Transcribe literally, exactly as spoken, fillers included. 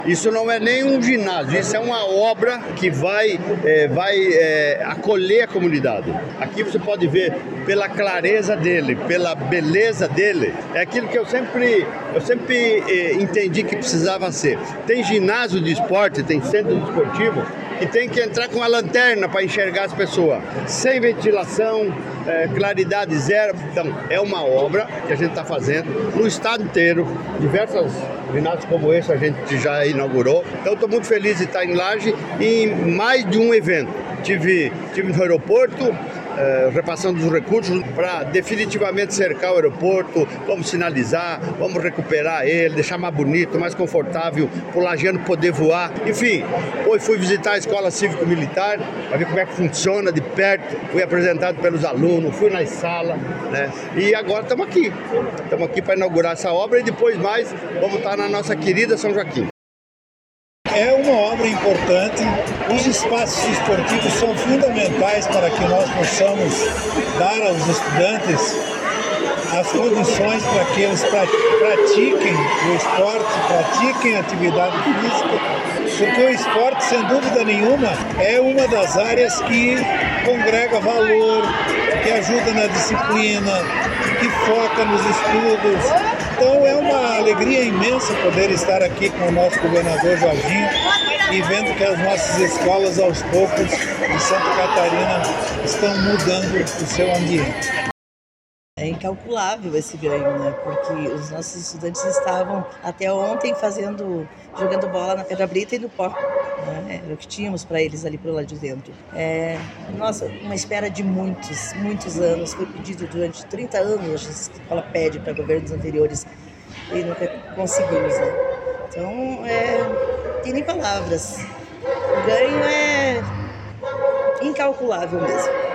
Isso não é nem um ginásio, isso é uma obra que vai, é, vai é, acolher a comunidade. Aqui você pode ver pela clareza dele, pela beleza dele, é aquilo que eu sempre, eu sempre é, entendi que precisava ser. Tem ginásio de esporte, tem centro esportivo, que tem que entrar com a lanterna para enxergar as pessoas, sem ventilação, é, claridade zero. Então, é uma obra que a gente está fazendo no estado inteiro, diversas ginásios como esse a gente já inaugurou. Então, estou muito feliz de estar em Laje e em mais de um evento. Tive, tive no aeroporto, eh, repassando os recursos para definitivamente cercar o aeroporto, vamos sinalizar, vamos recuperar ele, deixar mais bonito, mais confortável, para o lajeano poder voar. Enfim, depois fui visitar a Escola Cívico-Militar para ver como é que funciona de perto, fui apresentado pelos alunos, fui nas salas, né? E agora estamos aqui, estamos aqui para inaugurar essa obra e depois mais vamos estar na nossa querida São Joaquim. É uma obra importante, os espaços esportivos são fundamentais para que nós possamos dar aos estudantes as condições para que eles pratiquem o esporte, pratiquem a atividade física, porque o esporte, sem dúvida nenhuma, é uma das áreas que congrega valor, que ajuda na disciplina, que foca nos estudos. Então é uma alegria imensa poder estar aqui com o nosso governador Jorginho e vendo que as nossas escolas aos poucos de Santa Catarina estão mudando o seu ambiente. É incalculável esse ganho, né? Porque os nossos estudantes estavam até ontem fazendo, jogando bola na Pedra Brita e no pó. Né? Era o que tínhamos para eles ali pro lado de dentro. É, nossa, uma espera de muitos, muitos anos. Foi pedido durante trinta anos, a escola pede para governos anteriores e nunca conseguimos, né? Então, é, tem nem palavras. O ganho é incalculável mesmo.